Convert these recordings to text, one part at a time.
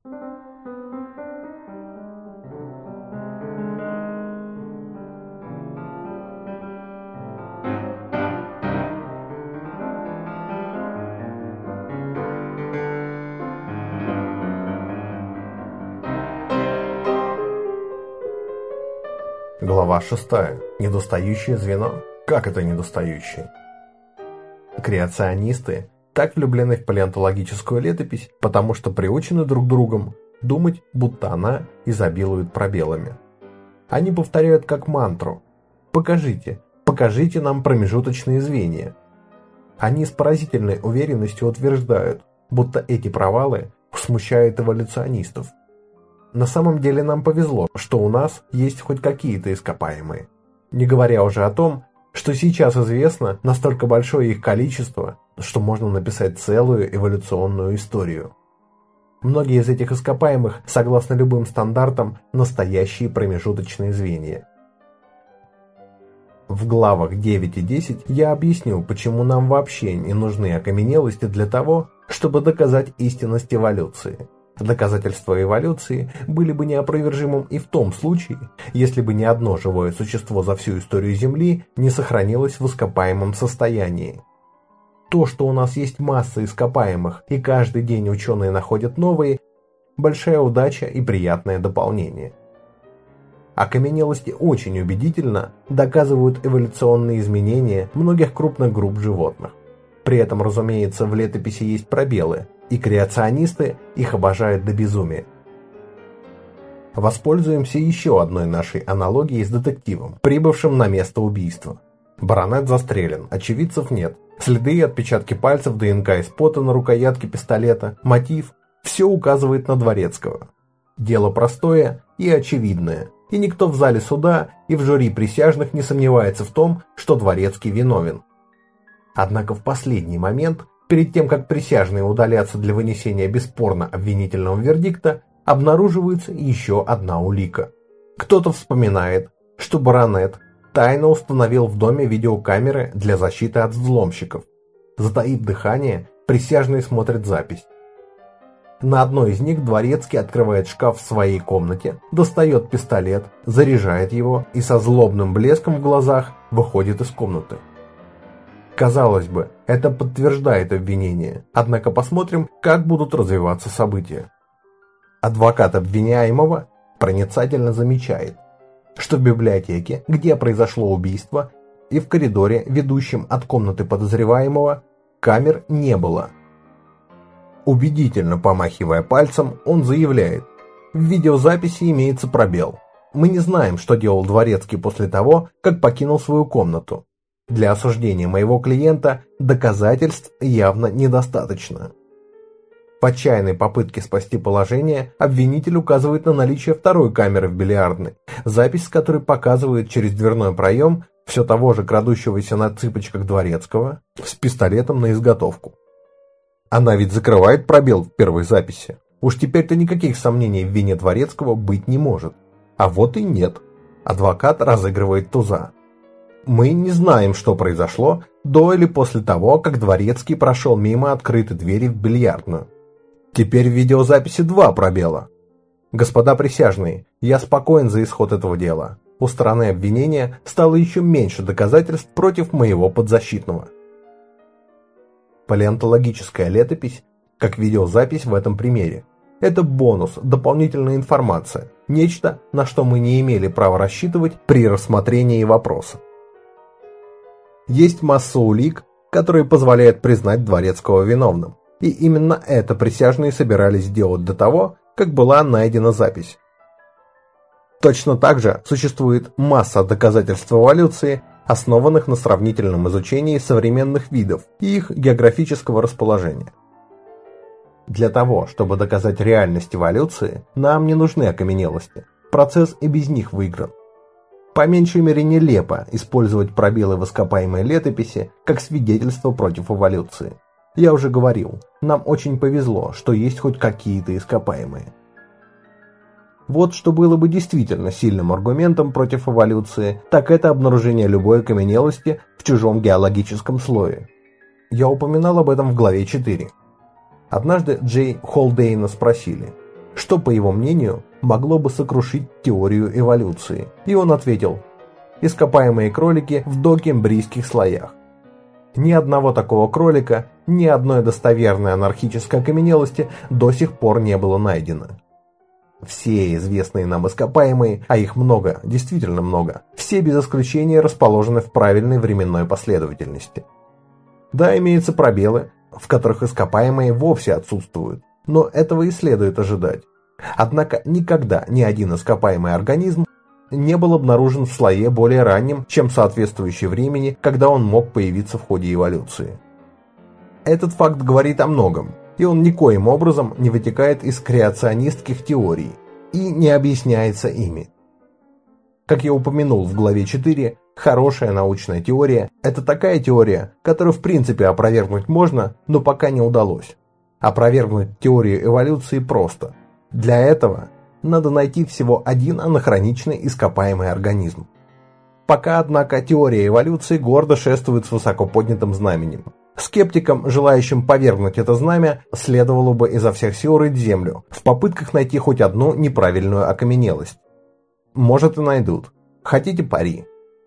Глава 6. Недостающее звено. Как это недостающее? Креационисты так влюблены в палеонтологическую летопись, потому что приучены друг другом думать, будто она изобилует пробелами. Они повторяют как мантру: «Покажите, покажите нам промежуточные звенья». Они с поразительной уверенностью утверждают, будто эти провалы смущают эволюционистов. На самом деле нам повезло, что у нас есть хоть какие-то ископаемые. Не говоря уже о том, что сейчас известно настолько большое их количество, что можно написать целую эволюционную историю. Многие из этих ископаемых, согласно любым стандартам, настоящие промежуточные звенья. В главах 9 и 10 я объясню, почему нам вообще не нужны окаменелости для того, чтобы доказать истинность эволюции. Доказательства эволюции были бы неопровержимым и в том случае, если бы ни одно живое существо за всю историю Земли не сохранилось в ископаемом состоянии. То, что у нас есть масса ископаемых и каждый день ученые находят новые, большая удача и приятное дополнение. Окаменелости очень убедительно доказывают эволюционные изменения многих крупных групп животных. При этом, разумеется, в летописи есть пробелы, и креационисты их обожают до безумия. Воспользуемся еще одной нашей аналогией с детективом, прибывшим на место убийства. Баронет застрелен, очевидцев нет. Следы и отпечатки пальцев, ДНК из пота на рукоятке пистолета, мотив – все указывает на Дворецкого. Дело простое и очевидное, и никто в зале суда и в жюри присяжных не сомневается в том, что Дворецкий виновен. Однако в последний момент, перед тем как присяжные удалятся для вынесения бесспорно обвинительного вердикта, обнаруживается еще одна улика. Кто-то вспоминает, что баронет тайно установил в доме видеокамеры для защиты от взломщиков. Затаив дыхание, присяжные смотрят запись. На одной из них Дворецкий открывает шкаф в своей комнате, достает пистолет, заряжает его и со злобным блеском в глазах выходит из комнаты. Казалось бы, это подтверждает обвинение, однако посмотрим, как будут развиваться события. Адвокат обвиняемого проницательно замечает, что в библиотеке, где произошло убийство, и в коридоре, ведущем от комнаты подозреваемого, камер не было. Убедительно помахивая пальцем, он заявляет: в видеозаписи имеется пробел. Мы не знаем, что делал Дворецкий после того, как покинул свою комнату. Для осуждения моего клиента доказательств явно недостаточно. В отчаянной попытке спасти положение обвинитель указывает на наличие второй камеры в бильярдной, запись с которой показывает через дверной проем все того же крадущегося на цыпочках Дворецкого с пистолетом на изготовку. Она ведь закрывает пробел в первой записи. Уж теперь-то никаких сомнений в вине Дворецкого быть не может. А вот и нет. Адвокат разыгрывает туза. Мы не знаем, что произошло до или после того, как Дворецкий прошел мимо открытой двери в бильярдную. Теперь в видеозаписи 2 пробела. Господа присяжные, я спокоен за исход этого дела. У стороны обвинения стало еще меньше доказательств против моего подзащитного. Палеонтологическая летопись, как видеозапись в этом примере, это бонус, дополнительная информация, нечто, на что мы не имели права рассчитывать при рассмотрении вопроса. Есть масса улик, которые позволяют признать Дворецкого виновным, и именно это присяжные собирались сделать до того, как была найдена запись. Точно так же существует масса доказательств эволюции, основанных на сравнительном изучении современных видов и их географического расположения. Для того, чтобы доказать реальность эволюции, нам не нужны окаменелости, процесс и без них выигран. По меньшей мере нелепо использовать пробелы в ископаемой летописи как свидетельство против эволюции. Я уже говорил, нам очень повезло, что есть хоть какие-то ископаемые. Вот что было бы действительно сильным аргументом против эволюции, так это обнаружение любой окаменелости в чужом геологическом слое. Я упоминал об этом в главе 4. Однажды Джей Холдейна спросили: что, по его мнению, могло бы сокрушить теорию эволюции. И он ответил: ископаемые кролики в докембрийских слоях. Ни одного такого кролика, ни одной достоверной анархической окаменелости до сих пор не было найдено. Все известные нам ископаемые, а их много, действительно много, все без исключения расположены в правильной временной последовательности. Да, имеются пробелы, в которых ископаемые вовсе отсутствуют, но этого и следует ожидать. Однако никогда ни один ископаемый организм не был обнаружен в слое более раннем, чем соответствующее времени, когда он мог появиться в ходе эволюции. Этот факт говорит о многом, и он никоим образом не вытекает из креационистских теорий и не объясняется ими. Как я упомянул в главе 4, хорошая научная теория – это такая теория, которую в принципе опровергнуть можно, но пока не удалось. Опровергнуть теорию эволюции просто. Для этого надо найти всего один анахроничный ископаемый организм. Пока, однако, теория эволюции гордо шествует с высоко поднятым знаменем. Скептикам, желающим повергнуть это знамя, следовало бы изо всех сил рыть землю, в попытках найти хоть одну неправильную окаменелость. Может, и найдут. Хотите пари?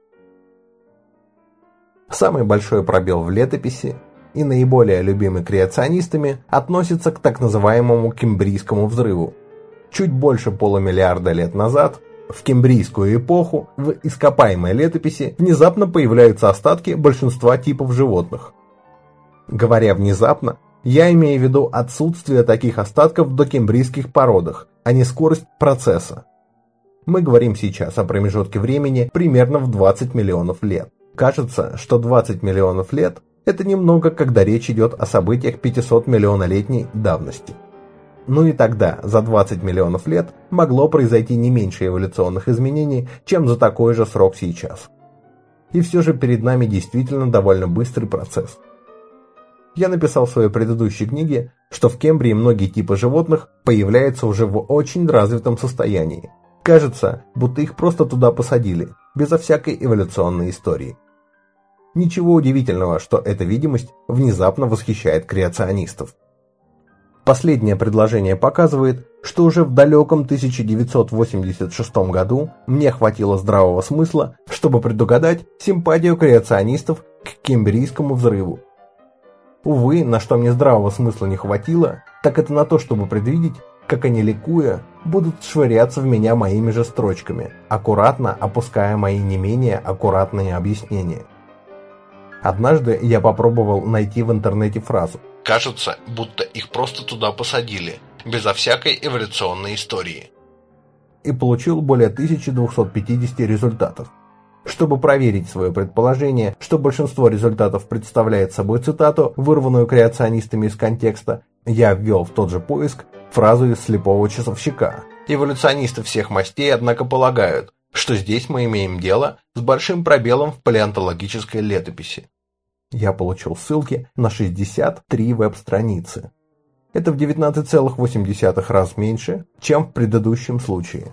Самый большой пробел в летописи и наиболее любимый креационистами относится к так называемому Кембрийскому взрыву. Чуть больше полумиллиарда лет назад, в Кембрийскую эпоху, в ископаемой летописи внезапно появляются остатки большинства типов животных. Говоря внезапно, я имею в виду отсутствие таких остатков в докембрийских породах, а не скорость процесса. Мы говорим сейчас о промежутке времени примерно в 20 миллионов лет. Кажется, что 20 миллионов лет – это немного, когда речь идет о событиях 500-миллионолетней давности. Ну и тогда, за 20 миллионов лет, могло произойти не меньше эволюционных изменений, чем за такой же срок сейчас. И все же перед нами действительно довольно быстрый процесс. Я написал в своей предыдущей книге, что в Кембрии многие типы животных появляются уже в очень развитом состоянии. Кажется, будто их просто туда посадили, безо всякой эволюционной истории. Ничего удивительного, что эта видимость внезапно восхищает креационистов. Последнее предложение показывает, что уже в далеком 1986 году мне хватило здравого смысла, чтобы предугадать симпатию креационистов к Кембрийскому взрыву. Увы, на что мне здравого смысла не хватило, так это на то, чтобы предвидеть, как они, ликуя, будут швыряться в меня моими же строчками, аккуратно опуская мои не менее аккуратные объяснения. Однажды я попробовал найти в интернете фразу «Кажется, будто их просто туда посадили, безо всякой эволюционной истории». И получил более 1250 результатов. Чтобы проверить свое предположение, что большинство результатов представляет собой цитату, вырванную креационистами из контекста, я ввел в тот же поиск фразу из «Слепого часовщика». Эволюционисты всех мастей, однако, полагают, что здесь мы имеем дело с большим пробелом в палеонтологической летописи. Я получил ссылки на 63 веб-страницы. Это в 19,8 раз меньше, чем в предыдущем случае.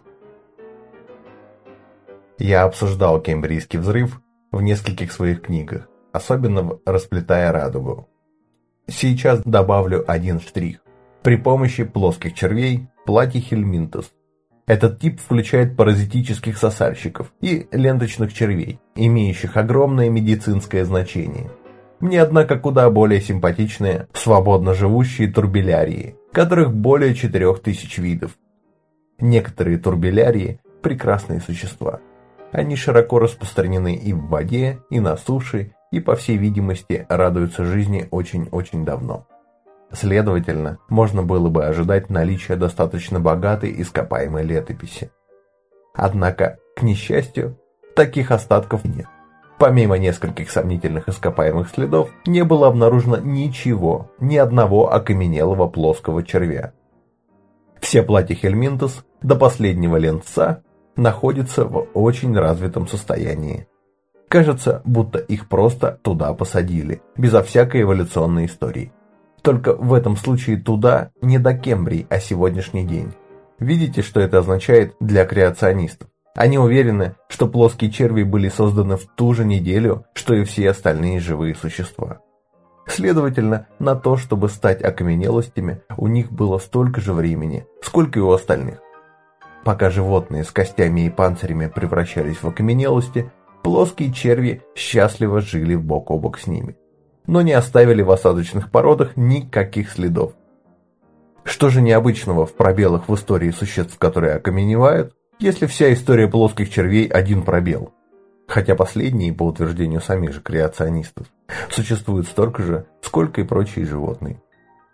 Я обсуждал Кембрийский взрыв в нескольких своих книгах, особенно в «Расплетая радугу». Сейчас добавлю один штрих. При помощи плоских червей Platyhelminthes. Этот тип включает паразитических сосальщиков и ленточных червей, имеющих огромное медицинское значение. Мне, однако, куда более симпатичны свободно живущие турбелярии, которых более 4000 видов. Некоторые турбелярии – прекрасные существа. Они широко распространены и в воде, и на суше, и, по всей видимости, радуются жизни очень-очень давно. Следовательно, можно было бы ожидать наличия достаточно богатой ископаемой летописи. Однако, к несчастью, таких остатков нет. Помимо нескольких сомнительных ископаемых следов, не было обнаружено ничего, ни одного окаменелого плоского червя. Все Platyhelminthes до последнего ленца находятся в очень развитом состоянии. Кажется, будто их просто туда посадили, безо всякой эволюционной истории. Только в этом случае туда не до Кембрий, а сегодняшний день. Видите, что это означает для креационистов? Они уверены, что плоские черви были созданы в ту же неделю, что и все остальные живые существа. Следовательно, на то, чтобы стать окаменелостями, у них было столько же времени, сколько и у остальных. Пока животные с костями и панцирями превращались в окаменелости, плоские черви счастливо жили бок о бок с ними, но не оставили в осадочных породах никаких следов. Что же необычного в пробелах в истории существ, которые окаменевают, если вся история плоских червей один пробел? Хотя последние, по утверждению самих же креационистов, существуют столько же, сколько и прочие животные.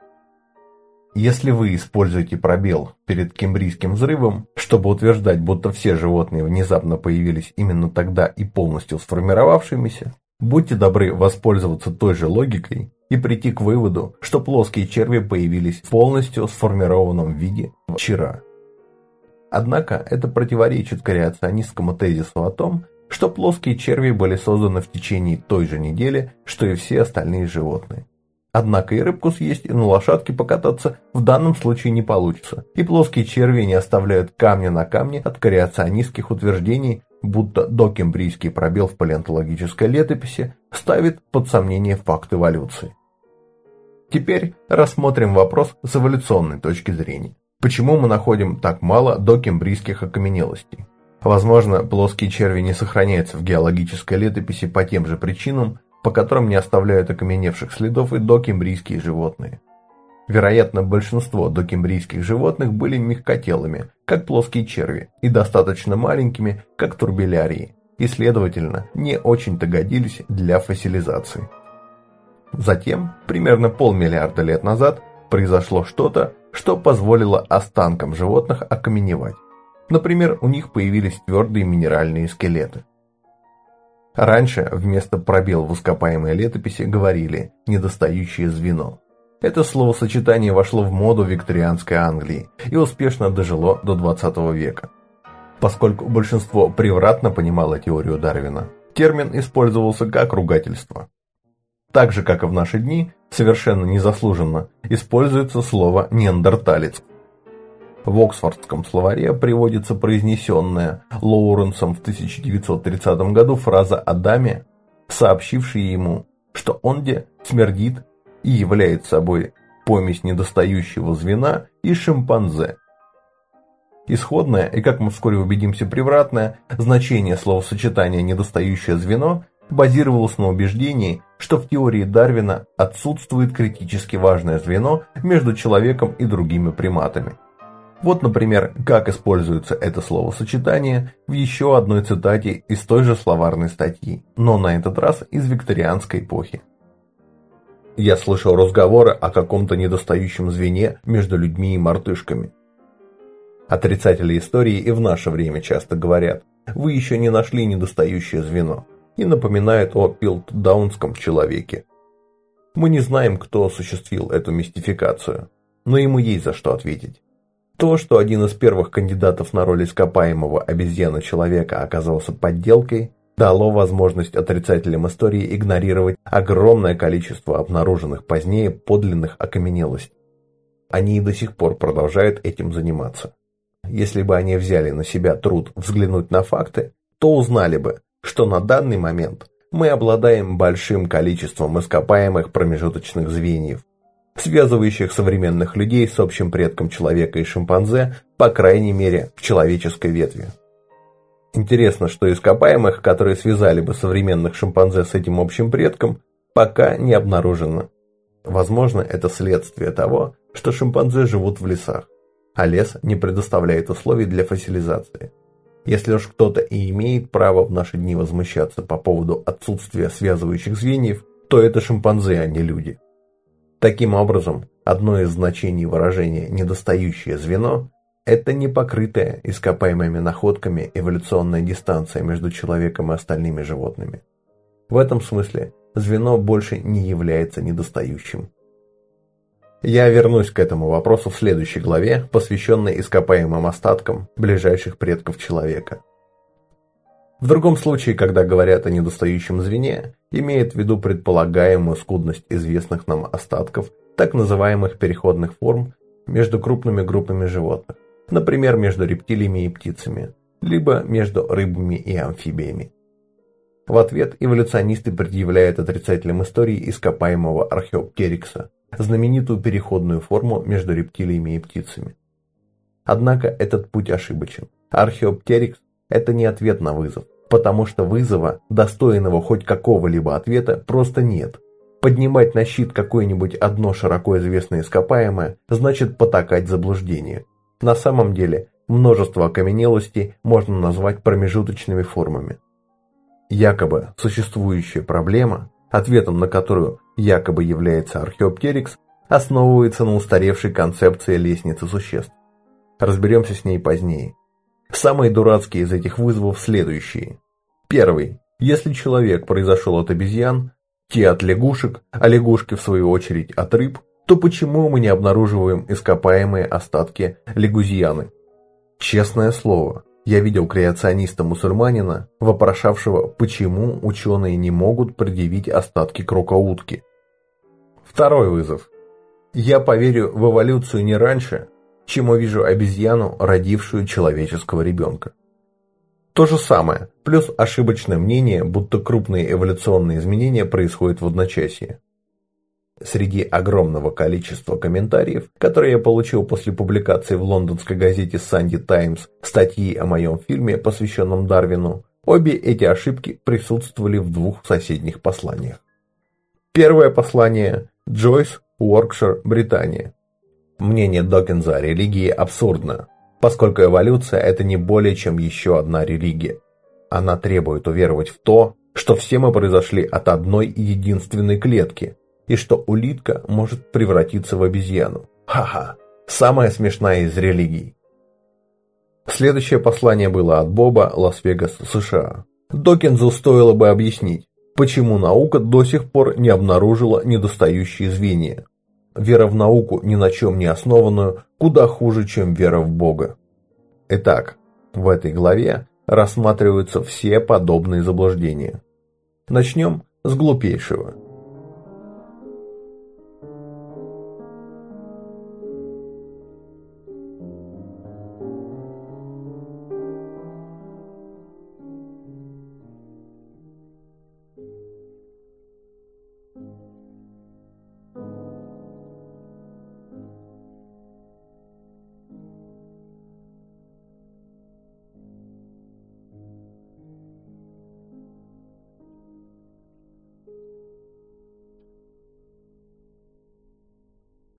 Если вы используете пробел перед Кембрийским взрывом, чтобы утверждать, будто все животные внезапно появились именно тогда и полностью сформировавшимися, будьте добры воспользоваться той же логикой и прийти к выводу, что плоские черви появились в полностью сформированном виде вчера. Однако это противоречит креационистскому тезису о том, что плоские черви были созданы в течение той же недели, что и все остальные животные. Однако и рыбку съесть, и на лошадке покататься в данном случае не получится, и плоские черви не оставляют камня на камне от креационистских утверждений, будто докембрийский пробел в палеонтологической летописи ставит под сомнение факт эволюции. Теперь рассмотрим вопрос с эволюционной точки зрения. Почему мы находим так мало докембрийских окаменелостей? Возможно, плоские черви не сохраняются в геологической летописи по тем же причинам, по которым не оставляют окаменевших следов и докембрийские животные. Вероятно, большинство докембрийских животных были мягкотелыми, как плоские черви, и достаточно маленькими, как турбелярии, и, следовательно, не очень-то годились для фоссилизации. Затем, примерно полмиллиарда лет назад, произошло что-то, что позволило останкам животных окаменевать. Например, у них появились твердые минеральные скелеты. Раньше вместо пробел в ископаемой летописи говорили «недостающее звено». Это словосочетание вошло в моду в викторианской Англии и успешно дожило до 20 века. Поскольку большинство превратно понимало теорию Дарвина, термин использовался как ругательство. Так же, как и в наши дни, совершенно незаслуженно используется слово «неандерталец». В Оксфордском словаре приводится произнесенная Лоуренсом в 1930 году фраза о даме, сообщившей ему, что онде смердит и является собой помесь недостающего звена и шимпанзе. Исходное и, как мы вскоре убедимся, превратное значение словосочетания «недостающее звено» базировалось на убеждении, что в теории Дарвина отсутствует критически важное звено между человеком и другими приматами. Вот, например, как используется это словосочетание в еще одной цитате из той же словарной статьи, но на этот раз из викторианской эпохи. Я слышал разговоры о каком-то недостающем звене между людьми и мартышками. Отрицатели истории и в наше время часто говорят: вы еще не нашли недостающее звено, и напоминают о пилтдаунском человеке. Мы не знаем, кто осуществил эту мистификацию, но ему есть за что ответить. То, что один из первых кандидатов на роль ископаемого обезьяны-человека оказался подделкой, дало возможность отрицателям истории игнорировать огромное количество обнаруженных позднее подлинных окаменелостей. Они и до сих пор продолжают этим заниматься. Если бы они взяли на себя труд взглянуть на факты, то узнали бы, что на данный момент мы обладаем большим количеством ископаемых промежуточных звеньев, связывающих современных людей с общим предком человека и шимпанзе, по крайней мере, в человеческой ветви. Интересно, что ископаемых, которые связали бы современных шимпанзе с этим общим предком, пока не обнаружено. Возможно, это следствие того, что шимпанзе живут в лесах, а лес не предоставляет условий для фоссилизации. Если уж кто-то и имеет право в наши дни возмущаться по поводу отсутствия связывающих звеньев, то это шимпанзе, а не люди. Таким образом, одно из значений выражения «недостающее звено» – это непокрытая ископаемыми находками эволюционная дистанция между человеком и остальными животными. В этом смысле звено больше не является недостающим. Я вернусь к этому вопросу в следующей главе, посвященной ископаемым остаткам ближайших предков человека. В другом случае, когда говорят о недостающем звене, имеют в виду предполагаемую скудность известных нам остатков так называемых переходных форм между крупными группами животных, например, между рептилиями и птицами, либо между рыбами и амфибиями. В ответ эволюционисты предъявляют отрицателям истории ископаемого археоптерикса, знаменитую переходную форму между рептилиями и птицами. Однако этот путь ошибочен. Археоптерикс – это не ответ на вызов, потому что вызова, достойного хоть какого-либо ответа, просто нет. Поднимать на щит какое-нибудь одно широко известное ископаемое значит потакать заблуждению. На самом деле, множество окаменелостей можно назвать промежуточными формами. Якобы существующая проблема, ответом на которую якобы является археоптерикс, основывается на устаревшей концепции лестницы существ. Разберемся с ней позднее. Самые дурацкие из этих вызовов следующие. Первый. Если человек произошел от обезьян, те от лягушек, а лягушки в свою очередь от рыб, то почему мы не обнаруживаем ископаемые остатки лягузианы? Честное слово, я видел креациониста-мусульманина, вопрошавшего, почему ученые не могут предъявить остатки крокоутки. Второй вызов. Я поверю в эволюцию не раньше, чем увижу обезьяну, родившую человеческого ребенка. То же самое, плюс ошибочное мнение, будто крупные эволюционные изменения происходят в одночасье. Среди огромного количества комментариев, которые я получил после публикации в лондонской газете Sunday Times статьи о моем фильме, посвященном Дарвину, обе эти ошибки присутствовали в двух соседних посланиях. Первое послание – Джойс, Уоркшир, Британия. Мнение Докинза о религии абсурдно, поскольку эволюция – это не более чем еще одна религия. Она требует уверовать в то, что все мы произошли от одной и единственной клетки, и что улитка может превратиться в обезьяну. Ха-ха, самая смешная из религий. Следующее послание было от Боба, Лас-Вегас, США. Докинзу стоило бы объяснить, почему наука до сих пор не обнаружила недостающие звенья. Вера в науку, ни на чем не основанную, куда хуже, чем вера в Бога. Итак, в этой главе рассматриваются все подобные заблуждения. Начнем с глупейшего.